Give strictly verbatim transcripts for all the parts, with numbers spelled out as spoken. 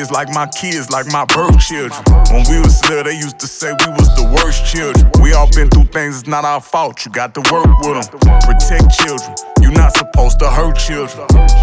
kids like my kids, like my birth children. When we was little, they used to say we was the worst children. We all been through things, it's not our fault. You got to work with them. Protect children. You're not supposed to hurt children.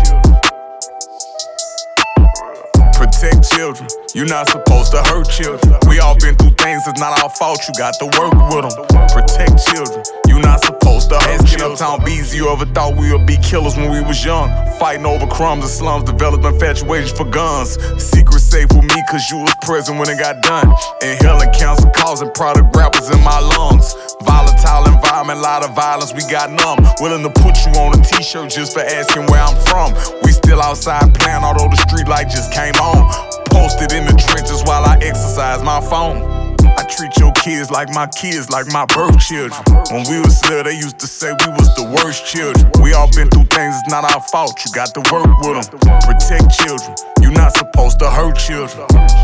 Protect children. You're not supposed to hurt children. We all been through things, it's not our fault. You got to work with them. Protect children. You're not supposed to hurt children. Uptown B Z, you ever thought we would be killers when we was young? Fighting over crumbs and slums, developing infatuation for guns. Secret safe with me cause you was present when it got done. Inhaling cancer causing product rappers in my lungs. Volatile environment, lot of violence, we got numb. Willing to put you on a t-shirt just for asking where I'm from. We still outside playing although the street light just came on. Posted in the trenches while I exercise my phone. I treat your kids like my kids, like my birth children. When we was little, they used to say we was the worst children. We all been through things, it's not our fault. You got to work with them. Protect children. You're not supposed to hurt children.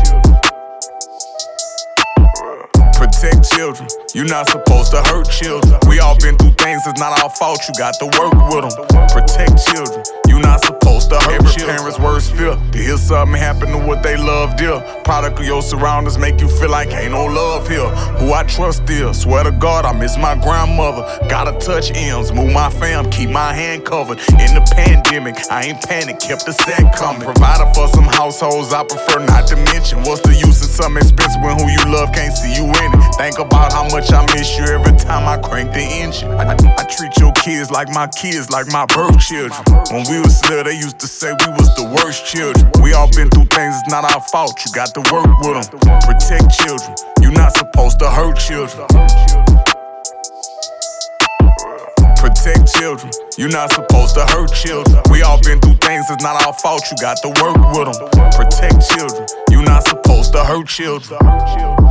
Protect children. You're not supposed to hurt children. We all been through things, it's not our fault. You got to work with them. Protect children. You're not supposed to hurt Every children. Parent's worst fear to hear something happen to what they love dear. Product of your surroundings make you feel like ain't no love here. Who I trust dear. Swear to God, I miss my grandmother. Gotta touch M's, move my fam, keep my hand covered. In the pandemic, I ain't panicked, kept the set coming. Provided for some households, I prefer not to mention. What's the use of something expensive when who you love can't see you in it? Think about how much I miss you every time I crank the engine. I, I, I treat your kids like my kids, like my birth children. When we was little, they used to say we was the worst children. We all been through things, it's not our fault. You got to work with them. Protect children. You're not supposed to hurt children. Protect children. You're not supposed to hurt children. We all been through things, it's not our fault. You got to work with them. Protect children. You're not supposed to hurt children.